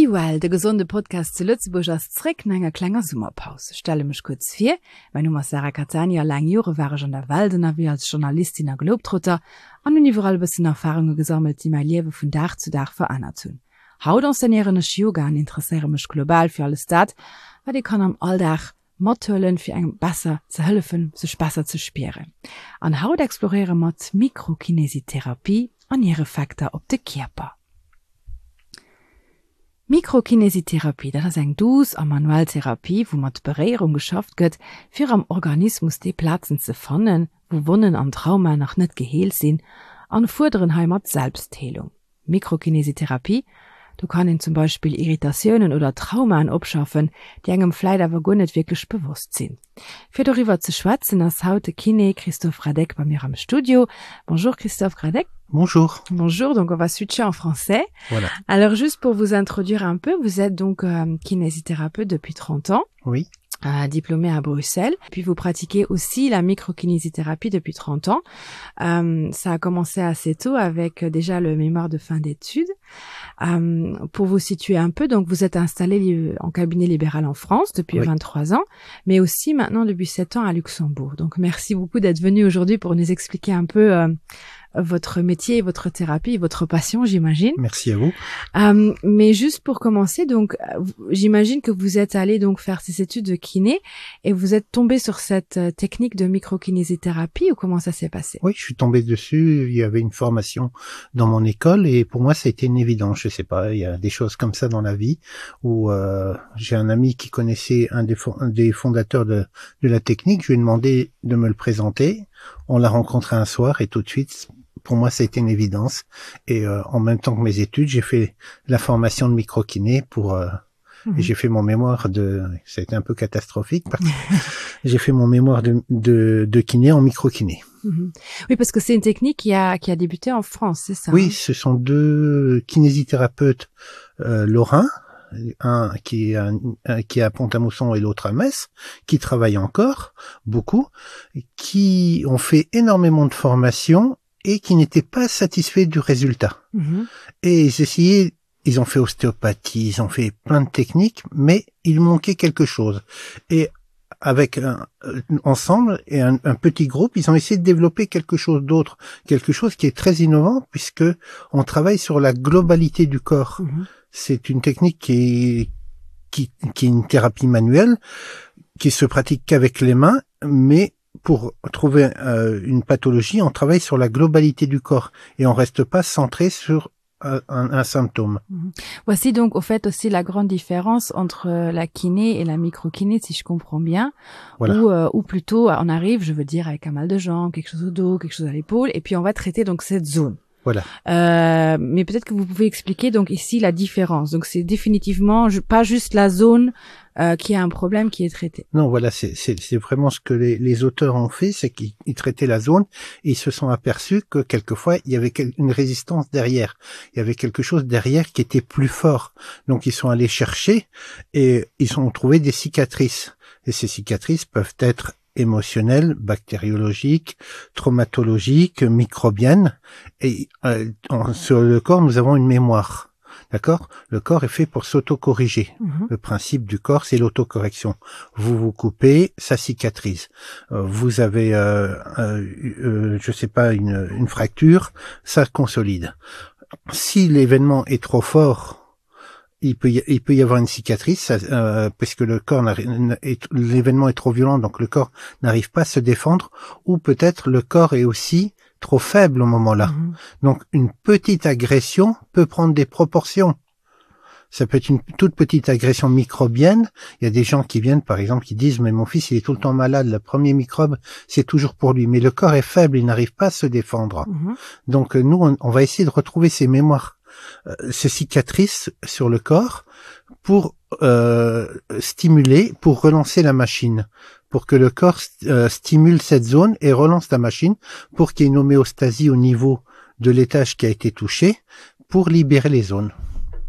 Well, der gesunde Podcast zu Lützeburg ist zurück nach einer kleinen Sommerpause. Stelle mich kurz vor. Mein Name ist Sarah Catania. Lange Jahre war ich an der Waldener wie als Journalistin und Globetrotter und habe überall ein bisschen Erfahrungen gesammelt, die mein Leben von Tag zu Tag verändert haben. Heute enseigniere ich Yoga und interessiere mich global für alles das, weil ich kann am Alltag mitholen, für einem besser zu helfen, sich besser zu spüren. Und heute exploriere ich mit Mikrokinesietherapie und ihre Effekte auf den Körper. Mikrokinesietherapie, das ist eine Dos- und Manualtherapie, wo mit Berührung geschafft wird, für am Organismus die Plätze zu finden, wo Wunden und Trauma noch nicht geheilt sind, und fordern Heimat Selbstheilung. Mikrokinesietherapie, du kannst zum Beispiel Irritationen oder Traumen abschaffen, die einem vielleicht aber gar nicht wirklich bewusst sind. Für darüber zu schwatzen, ist heute Kiné Christophe Radek bei mir am Studio. Bonjour Christophe Radek. Bonjour. Bonjour, donc on va switcher en français. Voilà. Alors juste pour vous introduire un peu, vous êtes donc kinésithérapeute depuis 30 ans. Oui. Diplômé à Bruxelles. Puis vous pratiquez aussi la microkinésithérapie depuis 30 ans. Ça a commencé assez tôt avec déjà le mémoire de fin d'études. Pour vous situer un peu, donc vous êtes installé en cabinet libéral en France depuis 23 ans, mais aussi maintenant depuis 7 ans à Luxembourg. Donc merci beaucoup d'être venu aujourd'hui pour nous expliquer un peu votre métier, votre thérapie, votre passion, j'imagine. Merci à vous. Mais juste pour commencer, donc, j'imagine que vous êtes allé donc faire ces études de kiné et vous êtes tombé sur cette technique de microkinésithérapie ou comment ça s'est passé? Oui, je suis tombé dessus. Il y avait une formation dans mon école et pour moi, ça a été une évidence. Je sais pas, il y a des choses comme ça dans la vie où j'ai un ami qui connaissait un des fondateurs de la technique. Je lui ai demandé de me le présenter. On l'a rencontré un soir et tout de suite, pour moi, ça a été une évidence. Et en même temps que mes études, j'ai fait la formation de microkiné et j'ai fait mon mémoire ça a été un peu catastrophique parce que j'ai fait mon mémoire de kiné en microkiné. Oui, parce que c'est une technique qui a débuté en France, c'est ça? Oui, ce sont deux kinésithérapeutes lorrains. Un qui est à Pont-à-Mousson et l'autre à Metz, qui travaillent encore beaucoup, qui ont fait énormément de formations et qui n'étaient pas satisfaits du résultat. Et ils ont fait ostéopathie, ils ont fait plein de techniques, mais il manquait quelque chose. Et avec ensemble et un petit groupe, ils ont essayé de développer quelque chose d'autre, quelque chose qui est très innovant puisque on travaille sur la globalité du corps. C'est une technique qui est une thérapie manuelle, qui se pratique qu'avec les mains, mais pour trouver une pathologie, on travaille sur la globalité du corps et on reste pas centré sur un symptôme. Voici donc au fait aussi la grande différence entre la kiné et la microkiné, si je comprends bien. Voilà. Ou plutôt on arrive, je veux dire, avec un mal de jambe, quelque chose au dos, quelque chose à l'épaule, et puis on va traiter donc cette zone. Voilà. Mais peut-être que vous pouvez expliquer donc ici la différence. Donc c'est définitivement pas juste la zone qui a un problème qui est traité. Non, voilà, c'est vraiment ce que les auteurs ont fait, c'est qu'ils traitaient la zone et ils se sont aperçus que quelquefois il y avait une résistance derrière. Il y avait quelque chose derrière qui était plus fort. Donc ils sont allés chercher et ils ont trouvé des cicatrices. Et ces cicatrices peuvent être émotionnelles, bactériologiques, traumatologiques, microbiennes. Et sur le corps, nous avons une mémoire. D'accord? Le corps est fait pour s'auto-corriger. Le principe du corps, c'est l'autocorrection. Vous vous coupez, ça cicatrise. Vous avez, je sais pas, une fracture, ça consolide. Si l'événement est trop fort, il peut y avoir une cicatrice parce que l'événement est trop violent, donc le corps n'arrive pas à se défendre, ou peut-être le corps est aussi trop faible au moment-là. Donc une petite agression peut prendre des proportions. Ça peut être une toute petite agression microbienne. Il y a des gens qui viennent, par exemple, qui disent « Mais mon fils, il est tout le temps malade. Le premier microbe, c'est toujours pour lui. » Mais le corps est faible, il n'arrive pas à se défendre. Donc nous, on va essayer de retrouver ces mémoires, ces cicatrices sur le corps pour stimuler, pour relancer la machine, pour que le corps stimule cette zone et relance la machine pour qu'il y ait une homéostasie au niveau de l'étage qui a été touché pour libérer les zones.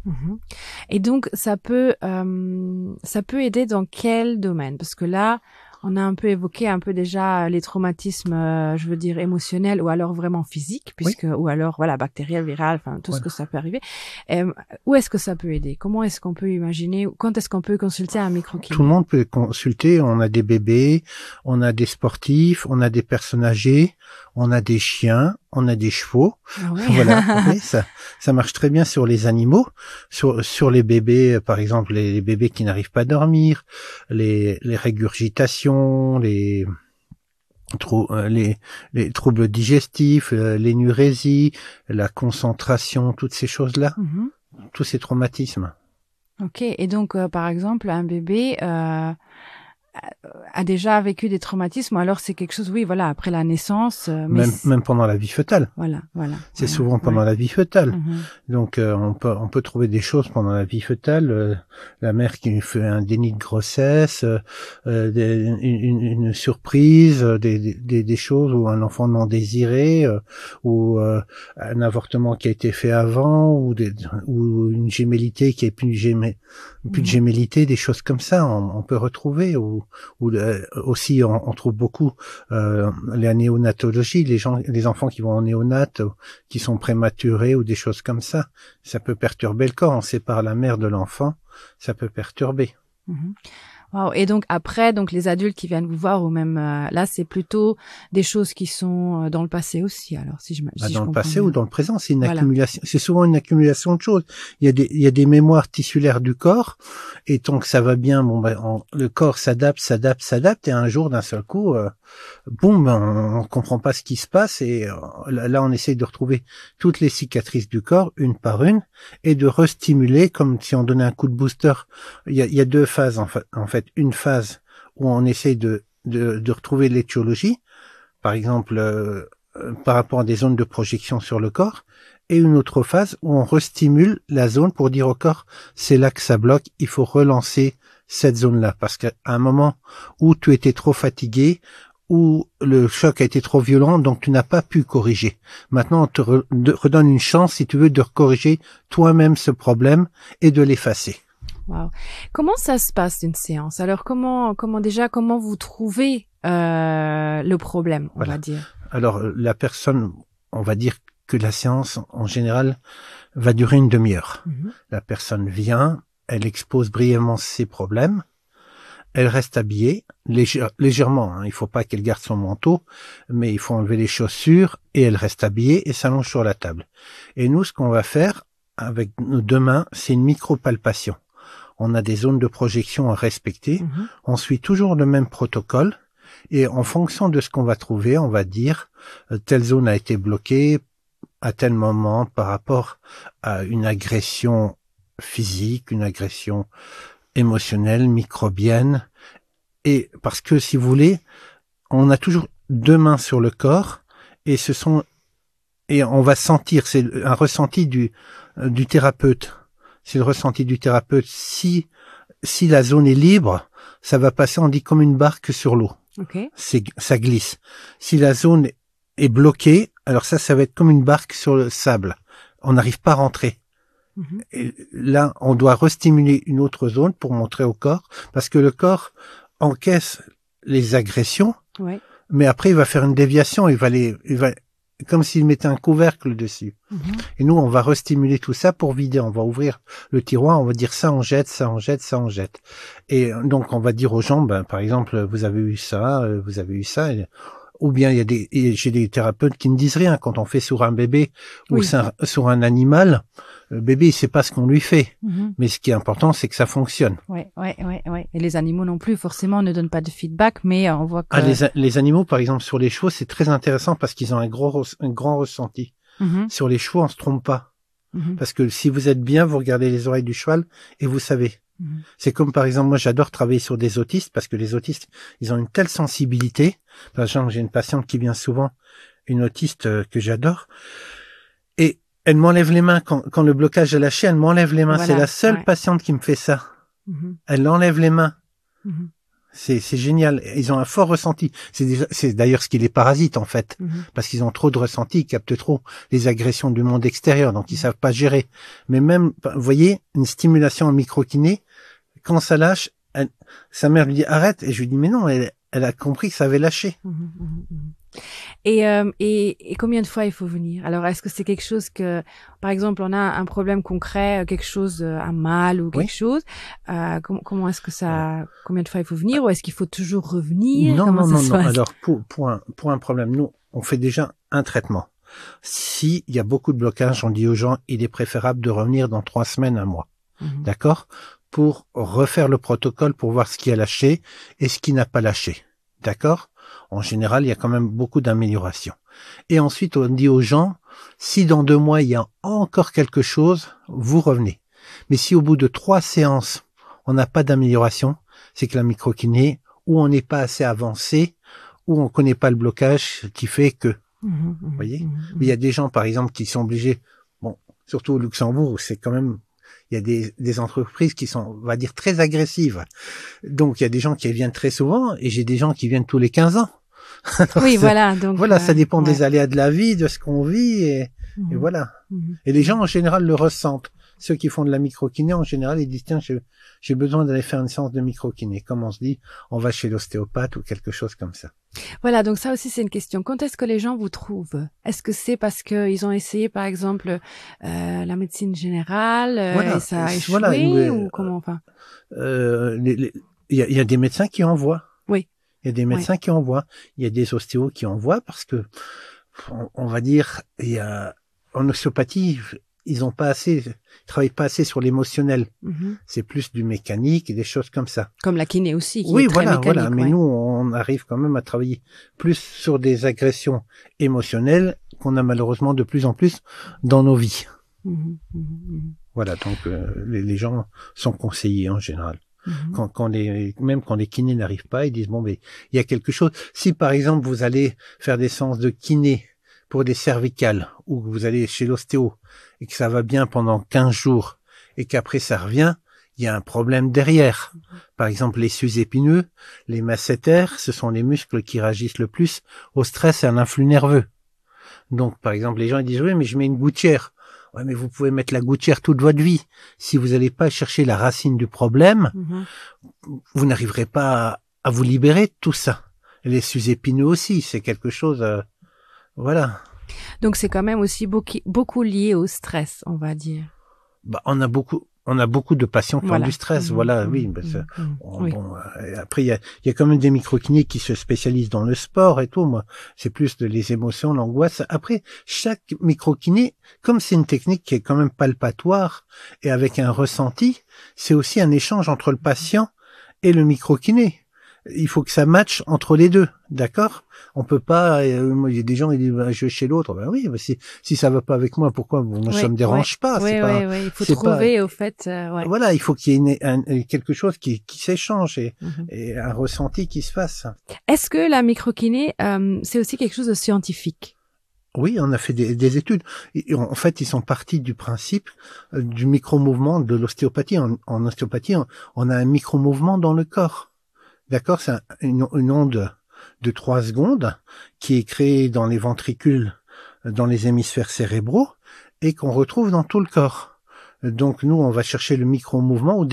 Et donc ça peut aider dans quel domaine? Parce que là, On a un peu évoqué un peu déjà les traumatismes, je veux dire émotionnels ou alors vraiment physiques, puisque ou alors voilà bactériel, viral, enfin tout ce que ça peut arriver. Où est-ce que ça peut aider? Comment est-ce qu'on peut imaginer? Quand est-ce qu'on peut consulter un microkiné? Tout le monde peut consulter. On a des bébés, on a des sportifs, on a des personnes âgées, on a des chiens, on a des chevaux. Ah ouais. Voilà, oui, ça marche très bien sur les animaux, sur les bébés, par exemple les bébés qui n'arrivent pas à dormir, les régurgitations, les troubles digestifs, l'énurésie, la concentration, toutes ces choses-là, tous ces traumatismes. Ok, et donc par exemple un bébé a déjà vécu des traumatismes, alors c'est quelque chose, oui, voilà, après la naissance. Même pendant la vie fœtale. Voilà. C'est souvent pendant la vie fœtale. Donc on peut trouver des choses pendant la vie fœtale. La mère qui fait un déni de grossesse, une surprise, des choses, ou un enfant non désiré, ou un avortement qui a été fait avant, ou une gémellité qui est plus de gémellité, des choses comme ça, on peut retrouver. Aussi on trouve beaucoup la néonatologie, les enfants qui vont en néonate, qui sont prématurés ou des choses comme ça. Ça peut perturber le corps. On sépare la mère de l'enfant, ça peut perturber. Wow. Et donc après, donc les adultes qui viennent vous voir, ou même là, c'est plutôt des choses qui sont dans le passé aussi. Alors si je dans le passé bien. Ou dans le présent, c'est une accumulation. C'est souvent une accumulation de choses. Il y a des mémoires tissulaires du corps, et tant que ça va bien, le corps s'adapte, et un jour, d'un seul coup, on comprend pas ce qui se passe, et là, on essaye de retrouver toutes les cicatrices du corps, une par une, et de restimuler, comme si on donnait un coup de booster. Il y a deux phases en fait. Une phase où on essaye de retrouver l'étiologie, par exemple par rapport à des zones de projection sur le corps, et une autre phase où on restimule la zone pour dire au corps, c'est là que ça bloque, il faut relancer cette zone-là, parce qu'à un moment où tu étais trop fatigué, où le choc a été trop violent, donc tu n'as pas pu corriger. Maintenant, on te redonne une chance, si tu veux, de corriger toi-même ce problème et de l'effacer. Wow. Comment ça se passe une séance? Alors comment vous trouvez le problème, on va dire? Alors la personne, on va dire que la séance en général va durer une demi-heure. La personne vient, elle expose brièvement ses problèmes, elle reste habillée légèrement, hein. Il faut pas qu'elle garde son manteau, mais il faut enlever les chaussures, et elle reste habillée et s'allonge sur la table. Et nous, ce qu'on va faire avec nos deux mains, c'est une micro-palpation. On a des zones de projection à respecter. On suit toujours le même protocole. Et en fonction de ce qu'on va trouver, on va dire telle zone a été bloquée à tel moment par rapport à une agression physique, une agression émotionnelle, microbienne. Et parce que, si vous voulez, on a toujours deux mains sur le corps, et on va sentir, c'est un ressenti du thérapeute. C'est le ressenti du thérapeute. Si la zone est libre, ça va passer, on dit, comme une barque sur l'eau. Okay. Ça glisse. Si la zone est bloquée, alors ça va être comme une barque sur le sable. On n'arrive pas à rentrer. Et là, on doit restimuler une autre zone pour montrer au corps, parce que le corps encaisse les agressions, mais après il va faire une déviation, il va comme s'il mettait un couvercle dessus. Et nous, on va restimuler tout ça pour vider. On va ouvrir le tiroir, on va dire ça, on jette, ça, on jette, ça, on jette. Et donc, on va dire aux gens, par exemple, vous avez eu ça, vous avez eu ça. Ou bien j'ai des thérapeutes qui ne disent rien quand on fait sur un bébé ou sur un animal. Le bébé, il sait pas ce qu'on lui fait. Mais ce qui est important, c'est que ça fonctionne. Ouais. Et les animaux non plus, forcément, ne donnent pas de feedback, mais on voit que... les animaux, par exemple, sur les chevaux, c'est très intéressant parce qu'ils ont un grand ressenti. Sur les chevaux, on se trompe pas. Parce que si vous êtes bien, vous regardez les oreilles du cheval et vous savez. C'est comme, par exemple, moi, j'adore travailler sur des autistes, parce que les autistes, ils ont une telle sensibilité. Par exemple, j'ai une patiente qui vient souvent, une autiste que j'adore, et elle m'enlève les mains quand le blocage est lâché, elle m'enlève les mains. Voilà, c'est la seule patiente qui me fait ça. Elle enlève les mains. C'est génial. Ils ont un fort ressenti. C'est d'ailleurs ce qui les parasite, en fait. Parce qu'ils ont trop de ressenti, ils captent trop les agressions du monde extérieur, donc ils savent pas gérer. Mais même, vous voyez, une stimulation en microkiné, quand ça lâche, sa mère lui dit arrête, et je lui dis mais non, elle a compris que ça avait lâché. Et combien de fois il faut venir? Alors, est-ce que c'est quelque chose que, par exemple, on a un problème concret, quelque chose, un mal ou quelque chose, comment est-ce que ça, combien de fois il faut venir, ou est-ce qu'il faut toujours revenir? Non. Alors, pour un problème, nous, on fait déjà un traitement. Si il y a beaucoup de blocages, on dit aux gens, il est préférable de revenir dans 3 semaines, 1 mois. D'accord? Pour refaire le protocole, pour voir ce qui a lâché et ce qui n'a pas lâché. D'accord? En général, il y a quand même beaucoup d'améliorations. Et ensuite, on dit aux gens, si dans 2 mois, il y a encore quelque chose, vous revenez. Mais si au bout de 3 séances, on n'a pas d'amélioration, c'est que la microkiné, ou on n'est pas assez avancé, ou on connaît pas le blocage qui fait que, vous voyez? Mais il y a des gens, par exemple, qui sont obligés, bon, surtout au Luxembourg, où c'est quand même, il y a des entreprises qui sont, on va dire, très agressives. Donc, il y a des gens qui viennent très souvent, et j'ai des gens qui viennent tous les 15 ans. Oui, voilà. Donc, voilà, ça dépend des aléas de la vie, de ce qu'on vit, et voilà. Et les gens, en général, le ressentent. Ceux qui font de la microkiné, en général, ils disent, tiens, j'ai besoin d'aller faire une séance de microkiné. Comme on se dit, on va chez l'ostéopathe ou quelque chose comme ça. Voilà, donc ça aussi, c'est une question. Quand est-ce que les gens vous trouvent? Est-ce que c'est parce qu'ils ont essayé, par exemple, la médecine générale, et ça a échoué, ou comment, enfin? Il y a des médecins qui envoient. Oui. Il y a des médecins qui envoient. Il y a des ostéos qui envoient parce que, on va dire, en ostéopathie, ils travaillent pas assez sur l'émotionnel. C'est plus du mécanique et des choses comme ça. Comme la kiné aussi, qui oui, est très voilà. mécanique. Mais nous, on arrive quand même à travailler plus sur des agressions émotionnelles qu'on a malheureusement de plus en plus dans nos vies. Voilà, donc les gens sont conseillés en général. Même quand les kinés n'arrivent pas, ils disent, bon, mais il y a quelque chose. Si, par exemple, vous allez faire des séances de kiné pour des cervicales, ou que vous allez chez l'ostéo, et que ça va bien pendant 15 jours, et qu'après ça revient, il y a un problème derrière. Par exemple, les sus-épineux, les masséters, ce sont les muscles qui réagissent le plus au stress et à l'influx nerveux. Donc, par exemple, les gens ils disent, oui, mais je mets une gouttière. Ouais, mais vous pouvez mettre la gouttière toute votre vie. Si vous n'allez pas chercher la racine du problème, vous n'arriverez pas à vous libérer de tout ça. Les sus-épineux aussi, c'est quelque chose, voilà. Donc c'est quand même aussi beaucoup lié au stress, on va dire. Bah, on a beaucoup de patients qui ont du stress, oui. Bon, après, il y a quand même des microkinés qui se spécialisent dans le sport et tout. Moi, c'est plus les émotions, l'angoisse. Après, chaque microkiné, comme c'est une technique qui est quand même palpatoire et avec un ressenti, c'est aussi un échange entre le patient et le microkiné. Il faut que ça matche entre les deux, d'accord? On peut pas, il y a des gens, ils disent, je vais chez l'autre. Ben oui, si ça va pas avec moi, pourquoi? Moi, ça me dérange pas. Oui, il faut trouver, au fait, Voilà, il faut qu'il y ait quelque chose qui s'échange et un ressenti qui se fasse. Est-ce que la microkiné, c'est aussi quelque chose de scientifique? Oui, on a fait des études. En fait, ils sont partis du principe du micro-mouvement de l'ostéopathie. En ostéopathie, on a un micro-mouvement dans le corps. D'accord, c'est une onde de 3 secondes qui est créée dans les ventricules, dans les hémisphères cérébraux et qu'on retrouve dans tout le corps. Donc nous, on va chercher le micro-mouvement au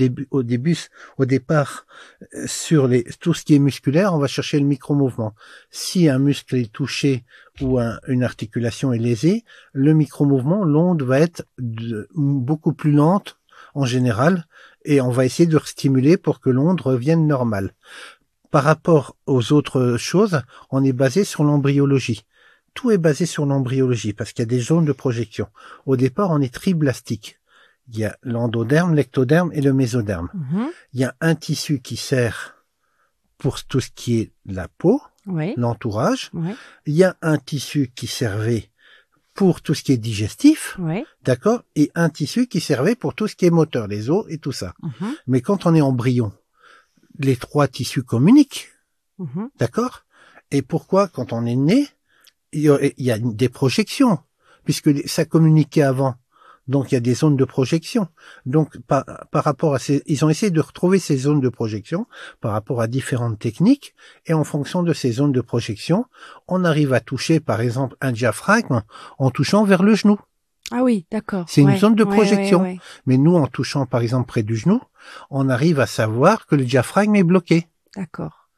départ sur tout ce qui est musculaire, on va chercher le micro-mouvement. Si un muscle est touché ou une articulation est lésée, le micro-mouvement, l'onde va être beaucoup plus lente en général, et on va essayer de stimuler pour que l'onde revienne normale. Par rapport aux autres choses, on est basé sur l'embryologie. Tout est basé sur l'embryologie, parce qu'il y a des zones de projection. Au départ, on est triblastique. Il y a l'endoderme, l'ectoderme et le mésoderme. Il y a un tissu qui sert pour tout ce qui est la peau, l'entourage. Il y a un tissu qui servait pour tout ce qui est digestif, d'accord, et un tissu qui servait pour tout ce qui est moteur, les os et tout ça. Mais quand on est embryon, les 3 tissus communiquent, d'accord. Et pourquoi, quand on est né, il y a des projections, puisque ça communiquait avant. Donc il y a des zones de projection. Donc par rapport à ils ont essayé de retrouver ces zones de projection par rapport à différentes techniques, et en fonction de ces zones de projection, on arrive à toucher par exemple un diaphragme en touchant vers le genou. Ah oui, d'accord. C'est une zone de projection. Mais nous, en touchant par exemple près du genou, on arrive à savoir que le diaphragme est bloqué. D'accord.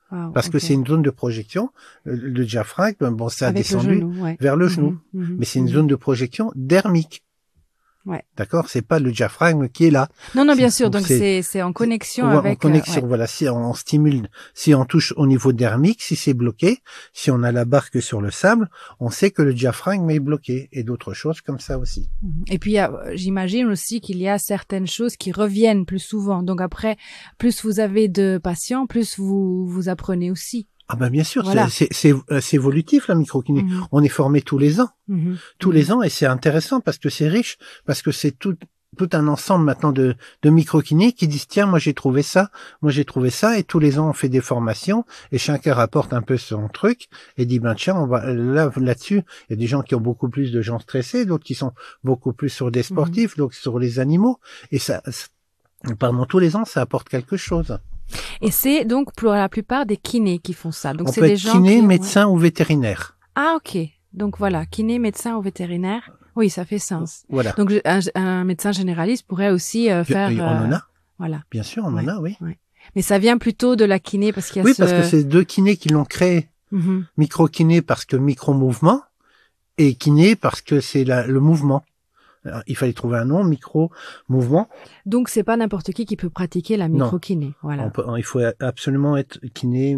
Wow, parce que c'est une zone de projection. Le diaphragme, bon, ça a descendu vers le genou, mais c'est une zone de projection dermique. Ouais. D'accord, c'est pas le diaphragme qui est là. Non, bien sûr. Donc c'est en connexion avec. En connexion, voilà. Si on stimule, si on touche au niveau dermique, si c'est bloqué, si on a la barque sur le sable, on sait que le diaphragme est bloqué, et d'autres choses comme ça aussi. Et puis j'imagine aussi qu'il y a certaines choses qui reviennent plus souvent. Donc après, plus vous avez de patients, plus vous apprenez aussi. Ah ben bien sûr, voilà. c'est évolutif la microkiné. On est formé tous les ans, tous les ans, et c'est intéressant parce que c'est riche, parce que c'est tout un ensemble maintenant de microkinés qui disent tiens, moi j'ai trouvé ça, et tous les ans on fait des formations et chacun rapporte un peu son truc et dit ben tiens, on va là-dessus. Il y a des gens qui ont beaucoup plus de gens stressés, d'autres qui sont beaucoup plus sur des sportifs, d'autres sur les animaux, et ça pendant tous les ans ça apporte quelque chose. Et c'est donc pour la plupart des kinés qui font ça. Donc on c'est peut des être gens kiné, médecin ou vétérinaire. Ah ok. Donc voilà, kiné, médecin ou vétérinaire. Oui, ça fait sens. Voilà. Donc un médecin généraliste pourrait aussi faire. On en a. Voilà. Bien sûr, on en a, oui. Mais ça vient plutôt de la kiné parce qu'il y a parce que c'est deux kinés qui l'ont créé. Micro-kiné parce que micro-mouvement et kiné parce que c'est le mouvement. Alors, il fallait trouver un nom, micro-mouvement. Donc, c'est pas n'importe qui peut pratiquer la micro-kiné. Voilà. Il faut absolument être kiné,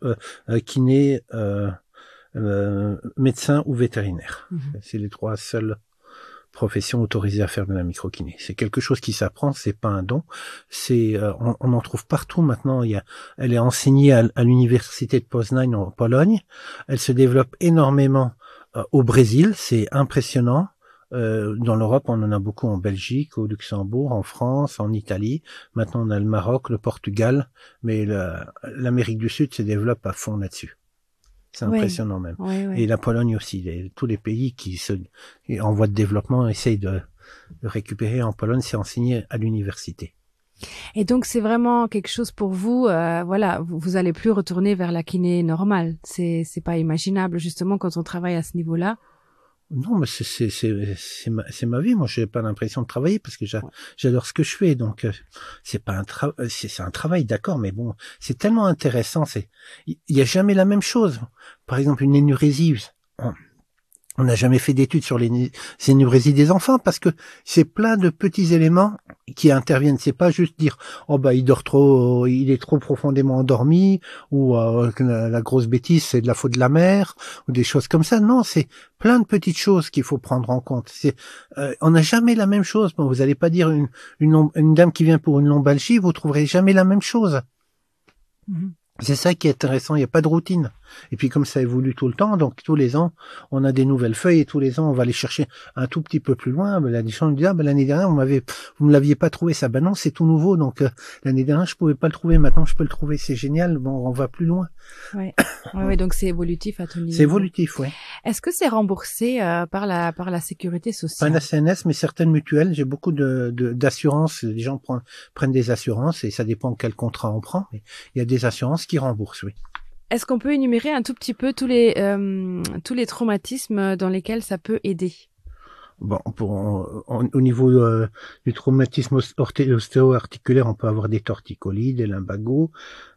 médecin ou vétérinaire. C'est les trois seules professions autorisées à faire de la micro-kiné. C'est quelque chose qui s'apprend, c'est pas un don. On en trouve partout maintenant. Elle est enseignée à l'université de Poznań en Pologne. Elle se développe énormément au Brésil. C'est impressionnant. Dans l'Europe, on en a beaucoup en Belgique, au Luxembourg, en France, en Italie. Maintenant, on a le Maroc, le Portugal, mais l'Amérique du Sud se développe à fond là-dessus. C'est impressionnant même. Et la Pologne aussi. Tous les pays qui en voie de développement essayent de récupérer. En Pologne, c'est enseigné à l'université. Et donc, c'est vraiment quelque chose pour vous. Voilà, vous allez plus retourner vers la kiné normale. C'est pas imaginable justement quand on travaille à ce niveau-là. Non, mais c'est ma vie. Moi, j'ai pas l'impression de travailler parce que j'adore ce que je fais. Donc, c'est pas c'est un travail, d'accord, mais bon, c'est tellement intéressant. Il y a jamais la même chose. Par exemple, une énurésie. On n'a jamais fait d'études sur les énurésies des enfants parce que c'est plein de petits éléments qui interviennent. C'est pas juste dire oh bah il dort trop, il est trop profondément endormi ou la grosse bêtise c'est de la faute de la mère ou des choses comme ça. Non, c'est plein de petites choses qu'il faut prendre en compte. On n'a jamais la même chose. Bon, vous n'allez pas dire une dame qui vient pour une lombalgie, vous trouverez jamais la même chose. C'est ça qui est intéressant, il n'y a pas de routine. Et puis comme ça évolue tout le temps, donc tous les ans, on a des nouvelles feuilles et tous les ans, on va aller chercher un tout petit peu plus loin. Les gens nous disent, l'année dernière, vous me l'aviez pas trouvé ça. Ben non, c'est tout nouveau, donc l'année dernière, je pouvais pas le trouver, maintenant je peux le trouver, c'est génial, bon, on va plus loin. Oui, donc c'est évolutif à tout niveau. C'est évolutif, oui. Est-ce que c'est remboursé par la sécurité sociale? Pas la CNS, mais certaines mutuelles. J'ai beaucoup d'assurances. Les gens prennent des assurances et ça dépend quel contrat on prend. Mais il y a des assurances qui remboursent, oui. Est-ce qu'on peut énumérer un tout petit peu tous les traumatismes dans lesquels ça peut aider? Bon, au niveau du traumatisme ostéo-articulaire, on peut avoir des torticolis, des lumbagos,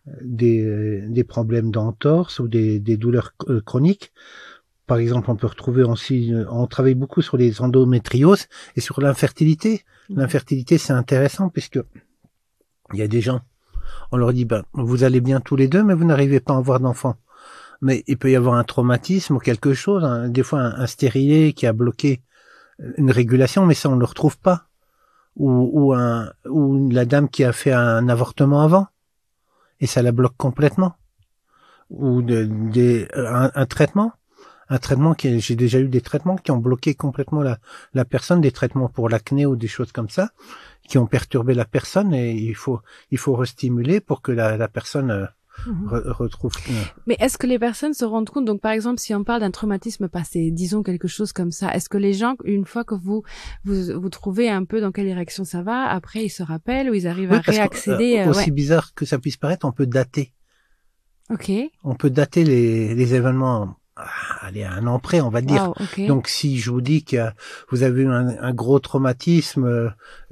des problèmes d'entorse ou des douleurs chroniques. Par exemple, on peut retrouver aussi, on travaille beaucoup sur les endométrioses et sur l'infertilité. L'infertilité, c'est intéressant puisque il y a des gens, on leur dit, vous allez bien tous les deux, mais vous n'arrivez pas à avoir d'enfants. Mais il peut y avoir un traumatisme ou quelque chose, des fois un stérilet qui a bloqué une régulation, mais ça on ne le retrouve pas. Ou la dame qui a fait un avortement avant, et ça la bloque complètement. Ou un traitement. J'ai déjà eu des traitements qui ont bloqué complètement la personne, des traitements pour l'acné ou des choses comme ça, qui ont perturbé la personne et il faut restimuler pour que la personne retrouve. Mais est-ce que les personnes se rendent compte, donc par exemple si on parle d'un traumatisme passé, disons quelque chose comme ça, est-ce que les gens, une fois que vous trouvez un peu dans quelle direction ça va, après ils se rappellent ou ils arrivent à réaccéder aussi bizarre que ça puisse paraître, on peut dater. Ok. On peut dater les événements. allez, à un an près, on va dire. Wow, okay. Donc, si je vous dis que vous avez eu un gros traumatisme,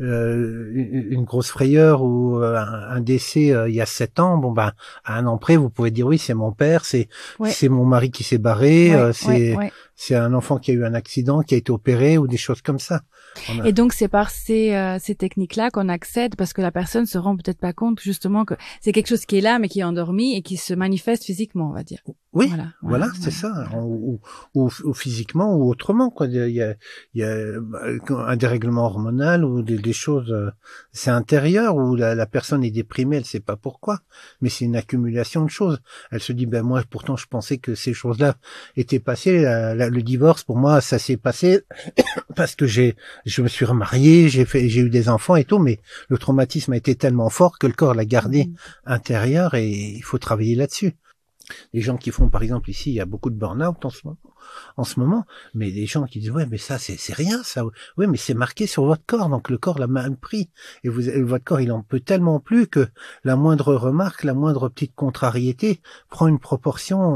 une grosse frayeur ou un décès il y a 7 ans, bon ben, à un an près, vous pouvez dire oui, c'est mon père, c'est mon mari qui s'est barré, c'est un enfant qui a eu un accident, qui a été opéré ou des choses comme ça. Et donc c'est par ces techniques-là qu'on accède, parce que la personne se rend peut-être pas compte justement que c'est quelque chose qui est là mais qui est endormi et qui se manifeste physiquement, on va dire. Oui, voilà, c'est ça, ou physiquement ou autrement, quoi. Il y a un dérèglement hormonal ou des choses, c'est intérieur, où la personne est déprimée, elle sait pas pourquoi, mais c'est une accumulation de choses. Elle se dit, ben moi, pourtant, je pensais que ces choses-là étaient passées. Le divorce, pour moi, ça s'est passé parce que je me suis remarié, j'ai eu des enfants et tout, mais le traumatisme a été tellement fort que le corps l'a gardé intérieur, et il faut travailler là-dessus. Les gens qui font, par exemple, ici, il y a beaucoup de burn-out en ce moment, mais des gens qui disent, ouais, mais ça, c'est rien, ça. Oui, mais c'est marqué sur votre corps, donc le corps l'a mal pris. Et votre corps, il en peut tellement plus que la moindre remarque, la moindre petite contrariété prend une proportion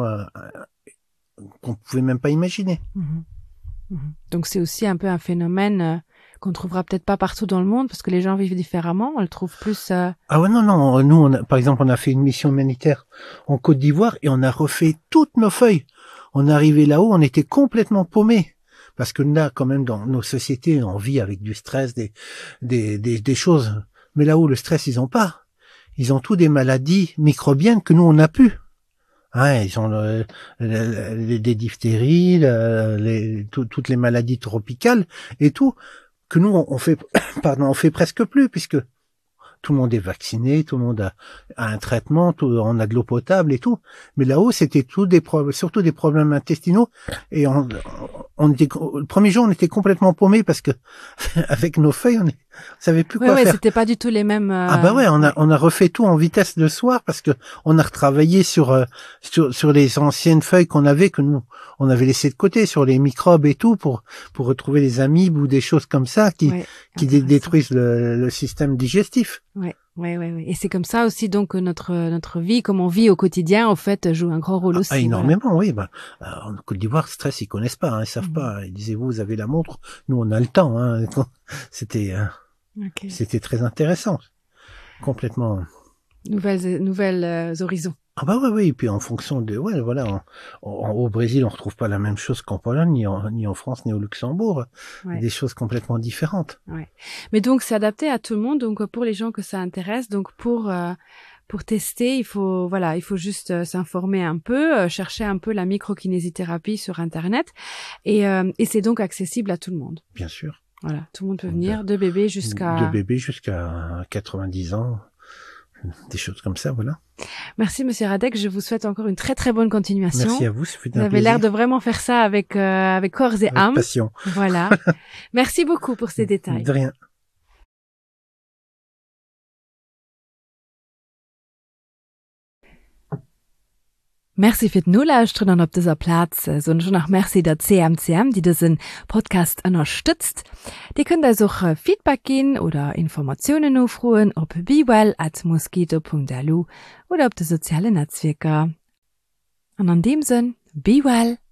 qu'on pouvait même pas imaginer. Donc c'est aussi un peu un phénomène qu'on trouvera peut-être pas partout dans le monde, parce que les gens vivent différemment. On le trouve plus. Ah ouais, non. Nous, par exemple, on a fait une mission humanitaire en Côte d'Ivoire et on a refait toutes nos feuilles. On est arrivé là-haut, on était complètement paumés. Parce que là, quand même, dans nos sociétés, on vit avec du stress, des choses. Mais là-haut, le stress, ils ont pas. Ils ont tous des maladies microbiennes que nous, on n'a plus. Hein, ils ont des diphtéries, toutes les maladies tropicales et tout, que nous, on fait presque plus, puisque tout le monde est vacciné, tout le monde a un traitement, on a de l'eau potable et tout. Mais là-haut, c'était surtout des problèmes intestinaux. Et le premier jour, on était complètement paumés parce que avec nos feuilles, on savait plus quoi faire. C'était pas du tout les mêmes. Ah bah ouais, on a refait tout en vitesse le soir parce que on a retravaillé sur les anciennes feuilles qu'on avait, que nous on avait laissé de côté, sur les microbes et tout, pour retrouver les amibes ou des choses comme ça qui détruisent le système digestif. Ouais. Et c'est comme ça aussi donc que notre vie, comme on vit au quotidien, en fait, joue un grand rôle aussi. Énormément, oui. En Côte d'Ivoire, stress, ils connaissent pas, ils savent pas. Ils disaient, vous avez la montre, nous on a le temps. C'était très intéressant, complètement. Nouvelles horizons. Ah bah oui. Et puis en fonction de, au Brésil, on retrouve pas la même chose qu'en Pologne, ni en France, ni au Luxembourg. Des choses complètement différentes. Ouais. Mais donc c'est adapté à tout le monde. Donc pour les gens que ça intéresse, donc pour tester, il faut juste s'informer un peu, chercher un peu la microkinésithérapie sur Internet, et c'est donc accessible à tout le monde. Bien sûr. Voilà, tout le monde peut venir, de bébé jusqu'à 90 ans. Des choses comme ça, voilà. Merci, Monsieur Radek. Je vous souhaite encore une très très bonne continuation. Merci à vous. Ça fait vous avez l'air de vraiment faire ça avec corps et âme. Passion. Voilà. Merci beaucoup pour ces détails. De rien. Merci für no Lauschtern op dieser Platz, so schon nach Merci der CMCM, die diesen Podcast unterstützt. Die könnt ihr auch Feedback geben oder Informationen aufrufen auf bewell@mosquito.lu oder auf die sozialen Netzwerke. Und an dem Sinn, be well!